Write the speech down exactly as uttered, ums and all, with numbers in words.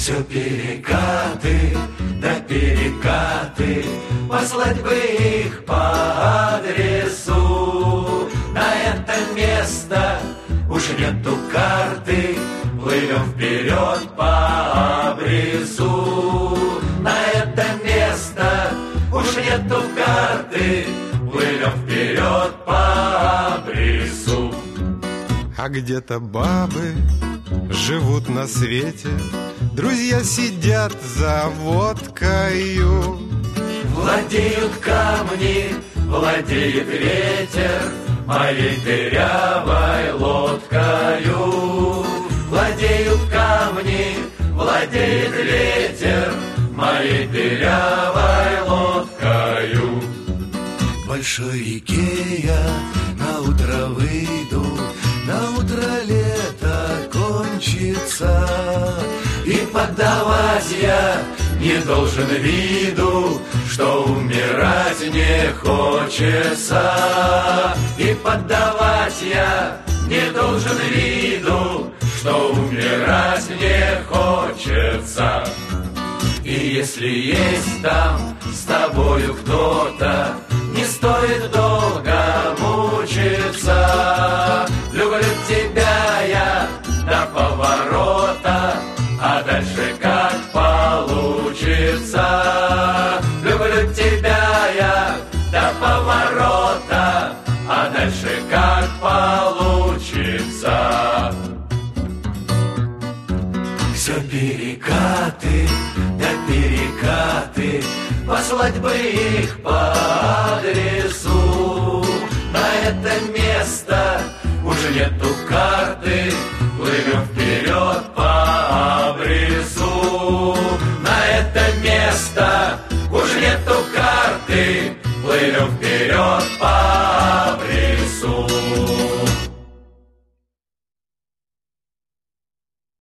Все перекаты, да перекаты, послать бы их по адресу. На это место уж нету карты, плывем вперед по обрису. На это место уж нету карты, плывем вперед по обрису. А где-то бабы живут на свете, друзья сидят за водкою. Владеют камни, владеет ветер моей дырявой лодкою. Владеют камни, владеет ветер моей дырявой лодкою. В большой реке я на утро выйду, на утро лето кончится, и поддавать я не должен виду, что умирать не хочется. И поддавать я не должен виду, что умирать не хочется. И если есть там с тобою кто-то, не стоит долго мучиться. Люблю тебя я до поворота, а дальше как получится. Люблю тебя я до поворота, а дальше как получится. Все перекаты, да перекаты, послать бы их по адресу. На это место уже нету карты, плывем вперед по обрису. На это место уже нету карты, плывем вперед по